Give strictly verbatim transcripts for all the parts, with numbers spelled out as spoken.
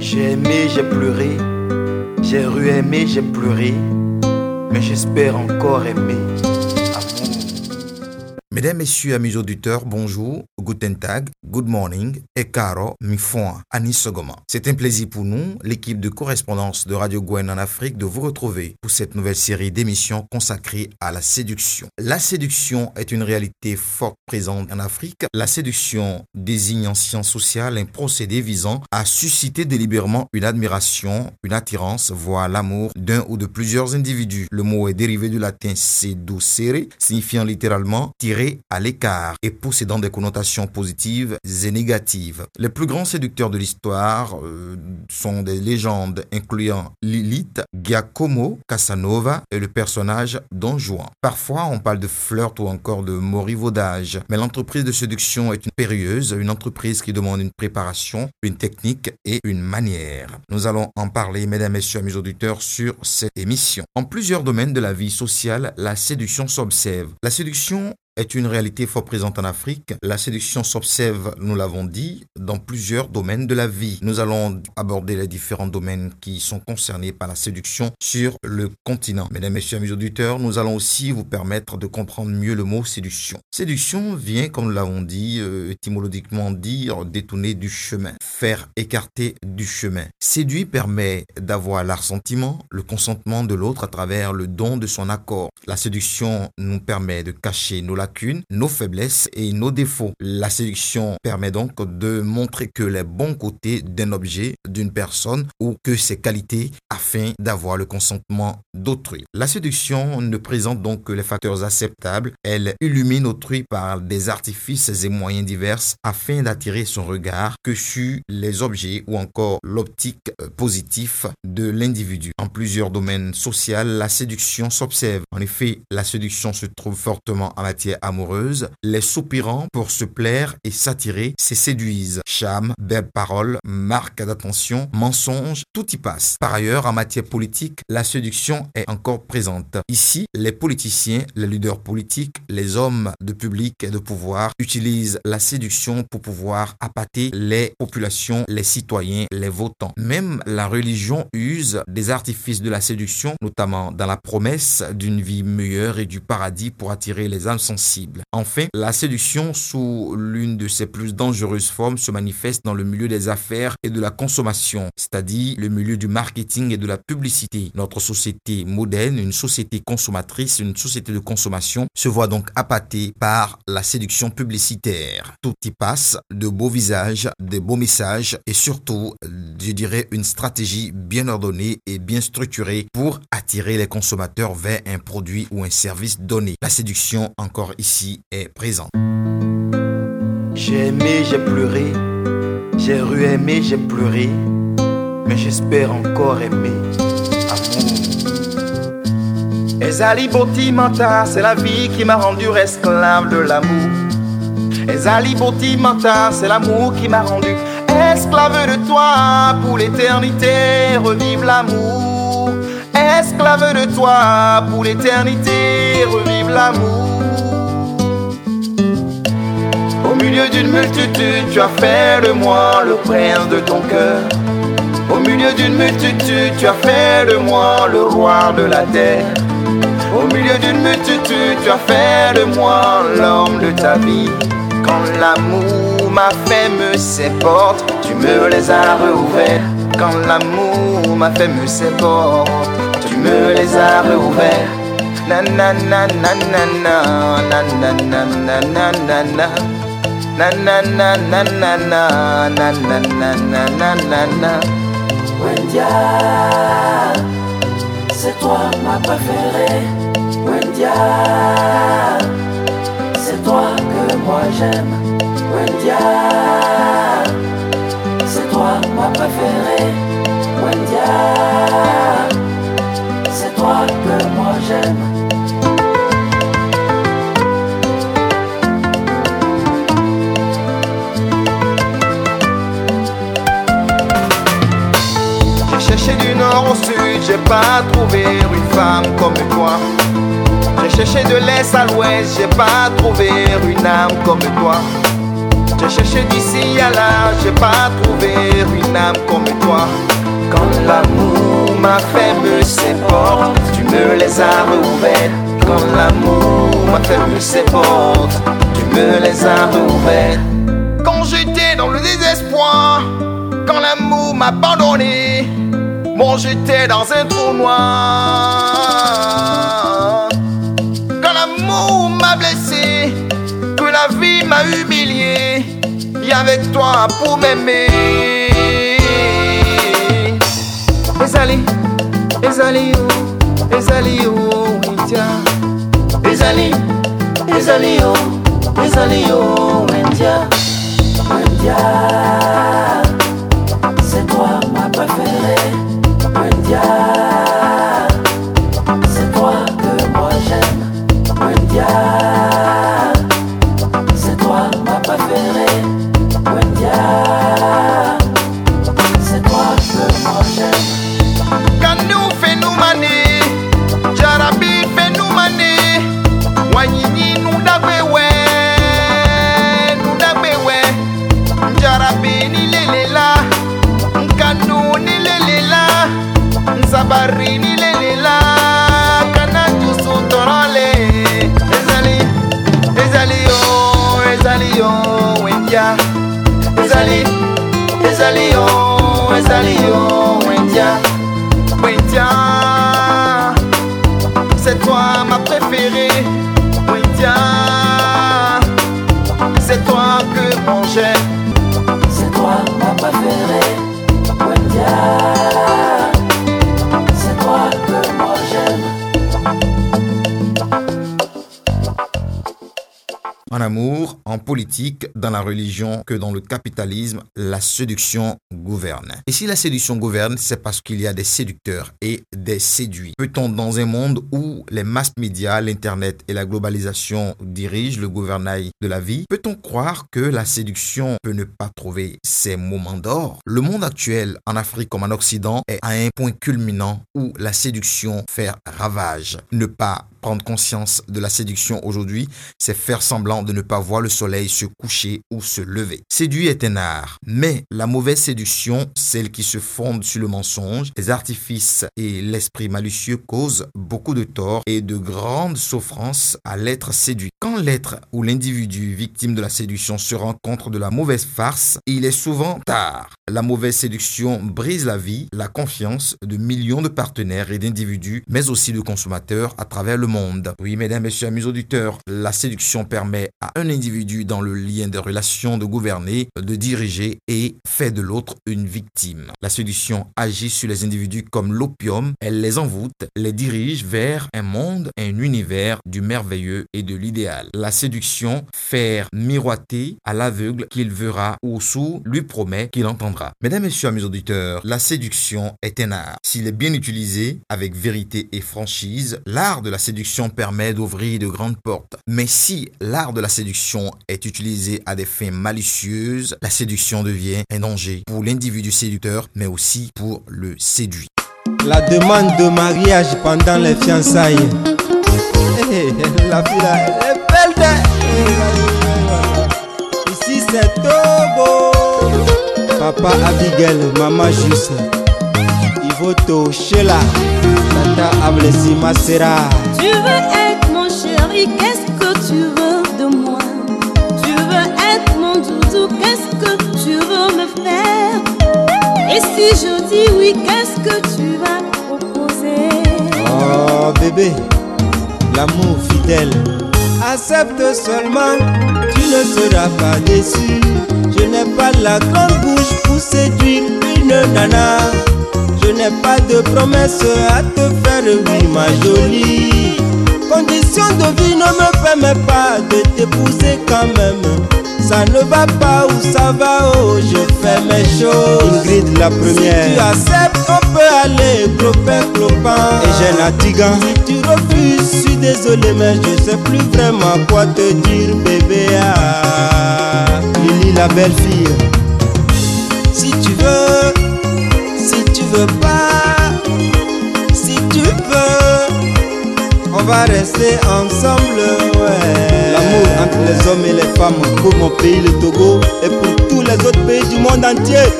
J'ai aimé, j'ai pleuré, j'ai re-aimé, j'ai pleuré, mais j'espère encore aimer. Mesdames, Messieurs, amis auditeurs, bonjour, guten tag, good morning, et caro, mi foin, Anis Sogoma. C'est un plaisir pour nous, l'équipe de correspondance de Radio Gwen en Afrique, de vous retrouver pour cette nouvelle série d'émissions consacrée à la séduction. La séduction est une réalité forte présente en Afrique. La séduction désigne en sciences sociales un procédé visant à susciter délibérément une admiration, une attirance, voire l'amour d'un ou de plusieurs individus. Le mot est dérivé du latin seducere, signifiant littéralement tirer à l'écart et possédant des connotations positives et négatives. Les plus grands séducteurs de l'histoire euh, sont des légendes incluant Lilith, Giacomo, Casanova et le personnage Don Juan. Parfois, on parle de flirt ou encore de morivaudage, mais l'entreprise de séduction est une périlleuse, une entreprise qui demande une préparation, une technique et une manière. Nous allons en parler, mesdames, messieurs, amis auditeurs, sur cette émission. En plusieurs domaines de la vie sociale, la séduction s'observe. La séduction est une réalité fort présente en Afrique. La séduction s'observe, nous l'avons dit, dans plusieurs domaines de la vie. Nous allons aborder les différents domaines qui sont concernés par la séduction sur le continent. Mesdames, messieurs, amis auditeurs, nous allons aussi vous permettre de comprendre mieux le mot séduction. Séduction vient, comme nous l'avons dit, euh, étymologiquement dire détourner du chemin, faire écarter du chemin. Séduire permet d'avoir l'assentiment, le consentement de l'autre à travers le don de son accord. La séduction nous permet de cacher nos lacunes, nos faiblesses et nos défauts. La séduction permet donc de montrer que les bons côtés d'un objet, d'une personne ou que ses qualités afin d'avoir le consentement d'autrui. La séduction ne présente donc que les facteurs acceptables. Elle illumine autrui par des artifices et moyens divers afin d'attirer son regard que sur les objets ou encore l'optique positive de l'individu. En plusieurs domaines sociaux, la séduction s'observe. En effet, la séduction se trouve fortement en matière amoureuse. Les soupirants pour se plaire et s'attirer se séduisent. Charme, belles paroles, marque d'attention, mensonges, tout y passe. Par ailleurs, en matière politique, la séduction est encore présente. Ici, les politiciens, les leaders politiques, les hommes de public et de pouvoir utilisent la séduction pour pouvoir appâter les populations, les citoyens, les votants. Même la religion use des artifices de la séduction, notamment dans la promesse d'une vie meilleure et du paradis pour attirer les âmes sensibles. Enfin, la séduction sous l'une de ses plus dangereuses formes se manifeste dans le milieu des affaires et de la consommation, c'est-à-dire le milieu du marketing et de la publicité. Notre société moderne, une société consommatrice, une société de consommation, se voit donc appâtée par la séduction publicitaire. Tout y passe, de beaux visages, de beaux messages et surtout, je dirais, une stratégie bien ordonnée et bien structurée pour attirer les consommateurs vers un produit ou un service donné. La séduction, encore ici, est présente. J'ai aimé, j'ai pleuré, j'ai re-aimé, j'ai pleuré, mais j'espère encore aimer. Amour. Ezali Boti Manta, c'est la vie qui m'a rendu esclave de l'amour. Ezali Boti Manta, c'est l'amour qui m'a rendu esclave de toi pour l'éternité. Revive l'amour. Esclave de toi pour l'éternité. Revive l'amour. Au milieu d'une multitude, tu as fait de moi le prince de ton cœur. Au milieu d'une multitude, tu as fait de moi le roi de la terre. Au milieu d'une multitude, tu as fait de moi l'homme de ta vie. Quand l'amour m'a fait me ses portes, tu me les as réouvertes. Quand l'amour m'a fait me ses portes, tu me les as réouvertes. Na na na na na na na na na na na na na. Na na na na na na na na na na na na na. Wendia, c'est toi ma préférée. Wendia, c'est toi que moi j'aime. Wendia, c'est toi ma préférée. Wendia, c'est toi que moi j'aime. Cherché du nord au sud, j'ai pas trouvé une femme comme toi. J'ai cherché de l'est à l'ouest, j'ai pas trouvé une âme comme toi. J'ai cherché d'ici à là, j'ai pas trouvé une femme comme toi. Quand l'amour m'a fermé ses portes, tu me les as rouvertes. Quand l'amour m'a fermé ses portes, tu me les as rouvertes. Quand j'étais dans le désespoir, quand l'amour m'a abandonné, bon j'étais dans un trou noir. Quand l'amour m'a blessé, que la vie m'a humilié, y avait toi pour m'aimer. Ezali, Ezali, oh, Ezali, oh, India. Ezali, Ezali, oh, Ezali, oh, India. India, c'est toi ma préférée. India, c'est toi que moi j'aime. India, c'est toi ma préférée. India, c'est toi que moi j'aime. Kanu fenu mane, Jarabi fenu mane, Wanyini nudabewe, nudabewe, Jarabi ni lelela, Kanu ni lelela, Zabari ni lelela, Kanaju sutorale, Ezali, Ezali oh, Ezali oh, India, Ezali, Ezali oh, Ezali oh, India. Windia, c'est toi ma préférée. Windia, c'est toi que mon j'aime. C'est toi ma préférée. Windia, c'est toi que moi j'aime. En amour, en politique, dans la religion, que dans le capitalisme, la séduction gouverne. Et si la séduction gouverne, c'est parce qu'il y a des séducteurs et des séduits. Peut-on, dans un monde où les mass médias, l'internet et la globalisation dirigent le gouvernail de la vie, peut-on croire que la séduction peut ne pas trouver ses moments d'or? Le monde actuel, en Afrique comme en Occident, est à un point culminant où la séduction fait ravage. Ne pas prendre conscience de la séduction aujourd'hui, c'est faire semblant de ne pas voir le soleil se coucher ou se lever. Séduire est un art, mais la mauvaise séduction, celle qui se fonde sur le mensonge, les artifices et l'esprit malicieux causent beaucoup de tort et de grandes souffrances à l'être séduit. Quand l'être ou l'individu victime de la séduction se rencontre de la mauvaise farce, il est souvent tard. La mauvaise séduction brise la vie, la confiance de millions de partenaires et d'individus, mais aussi de consommateurs à travers le monde. Oui, mesdames, messieurs, amis auditeurs, la séduction permet à un individu dans le lien de relation de gouverner, de diriger et fait de l'autre une victime. La séduction agit sur les individus comme l'opium, elle les envoûte, les dirige vers un monde, un univers du merveilleux et de l'idéal. La séduction fait miroiter à l'aveugle qu'il verra ou sourd lui promet qu'il entendra. Mesdames, messieurs, amis auditeurs, la séduction est un art. S'il est bien utilisé avec vérité et franchise, l'art de la séduction permet d'ouvrir de grandes portes. Mais si l'art de la séduction est utilisé à des fins malicieuses, la séduction devient un danger pour l'individu séducteur, mais aussi pour le séduit. La demande de mariage pendant les fiançailles. Hey, la fille là, elle est belle de... Ici c'est Togo. Papa Abigail, maman Juste. Ivoto Sheila, Tata Ablessi Masera. Tu veux être mon chéri, qu'est-ce que tu veux de moi? Tu veux être mon doudou, qu'est-ce que tu veux me faire? Et si je dis oui, qu'est-ce que tu vas proposer? Oh bébé, l'amour fidèle. Accepte seulement, tu ne seras pas déçu. Je n'ai pas la grande bouche pour séduire une nana. Je n'ai pas de promesse à te faire, oui ma jolie. Condition de vie ne me permet pas de t'épouser quand même. Ça ne va pas ou ça va, oh je fais mes choses. Ingrid la première. Si tu acceptes, on peut aller clopin clopin. Et j'ai Natigan. Si tu refuses, je suis désolé mais je sais plus vraiment quoi te dire bébé. Ah, Lily la belle fille. Si tu veux, si tu veux pas, si tu veux, on va rester ensemble, ouais. L'amour entre les hommes et les femmes pour mon pays le Togo et pour tous les autres pays du monde entier.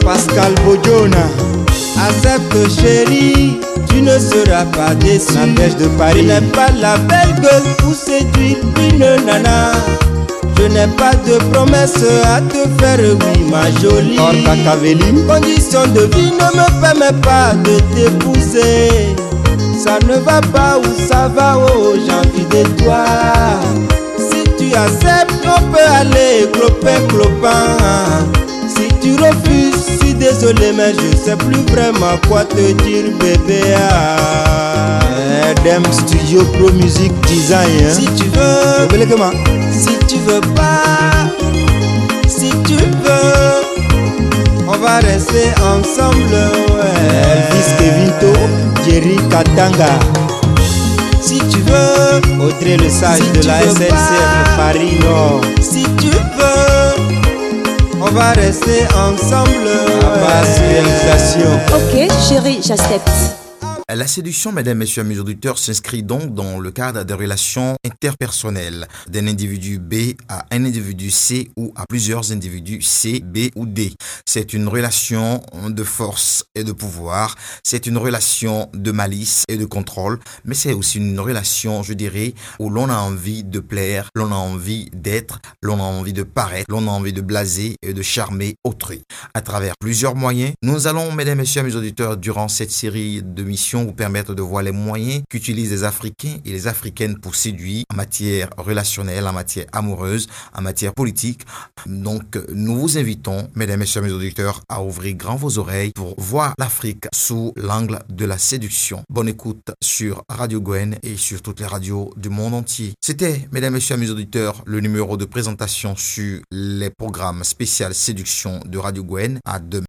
Pascal Bojona. Accepte chérie, tu ne seras pas déçu. N'empêche de Paris, je n'ai pas la belle gueule pour séduire une nana. Je n'ai pas de promesse à te faire, oui ma jolie. Or Cacaveline, condition de vie ne me permet pas de t'épouser. Ça ne va pas ou ça va, oh j'ai envie de toi. Si tu acceptes, on peut aller clopin clopin. Si tu refuses, je suis désolé mais je sais plus vraiment quoi te dire bébé. Ah. Dem Studio Pro Music Design hein. Si tu veux, comment? Si tu veux pas, si tu veux, on va rester ensemble ouais. Elvis Kevinto, Jerry Katanga. Si tu veux, Audrey le sage si de la S N C F Paris Nord. Si tu veux, on va rester ensemble à basse réalisation. Ok chérie, j'accepte. La séduction, mesdames, messieurs, amis auditeurs, s'inscrit donc dans le cadre des relations interpersonnelles d'un individu B à un individu C ou à plusieurs individus C, B ou D. C'est une relation de force et de pouvoir, c'est une relation de malice et de contrôle, mais c'est aussi une relation, je dirais, où l'on a envie de plaire, l'on a envie d'être, l'on a envie de paraître, l'on a envie de blaser et de charmer autrui. À travers plusieurs moyens, nous allons, mesdames, messieurs, amis auditeurs, durant cette série de missions, vous permettre de voir les moyens qu'utilisent les Africains et les Africaines pour séduire en matière relationnelle, en matière amoureuse, en matière politique. Donc, nous vous invitons, mesdames et messieurs mes auditeurs, à ouvrir grand vos oreilles pour voir l'Afrique sous l'angle de la séduction. Bonne écoute sur Radio Gwen et sur toutes les radios du monde entier. C'était, mesdames et messieurs mes auditeurs, le numéro de présentation sur les programmes spéciaux séduction de Radio Gwen. À demain.